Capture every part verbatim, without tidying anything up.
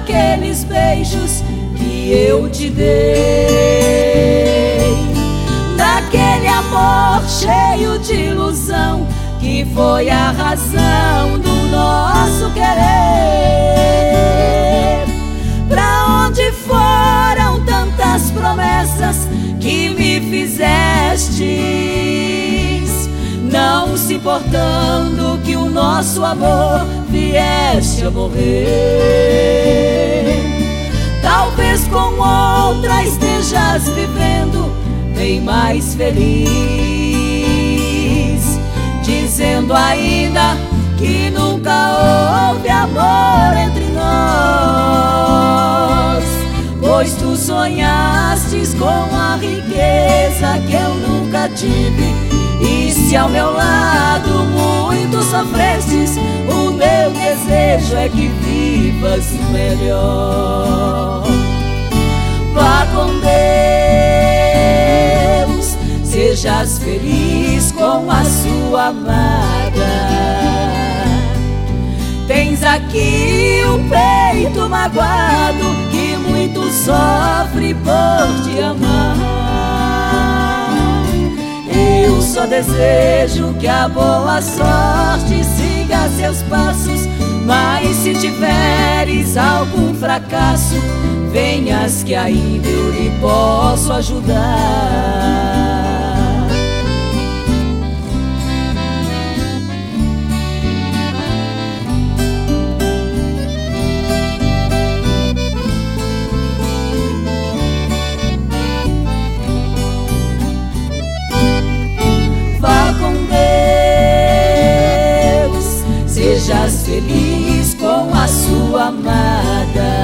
daqueles beijos que eu te dei, daquele amor cheio de ilusão que foi a razão do nosso querer. Pra onde foram tantas promessas que me fizestes, não se importando que o nosso amor viesse a morrer? Talvez com outra estejas vivendo bem mais feliz, dizendo ainda que nunca houve amor entre nós, pois tu sonhastes com a riqueza que eu nunca tive, e se ao meu lado muito sofrestes, o meu desejo é que vivas melhor. Vá com Deus, sejas feliz com a sua amada. Tens aqui o peito magoado que muito sofre por te amar. Eu só desejo que a boa sorte siga seus passos, mas se tiveres algum fracasso, venhas que ainda eu lhe posso ajudar. Sejas feliz com a sua amada.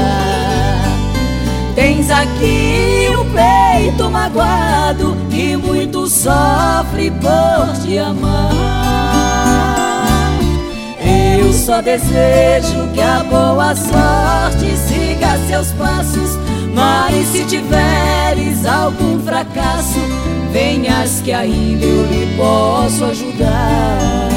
Tens aqui o peito magoado que muito sofre por te amar. Eu só desejo que a boa sorte siga seus passos, mas se tiveres algum fracasso, venhas que ainda eu lhe posso ajudar.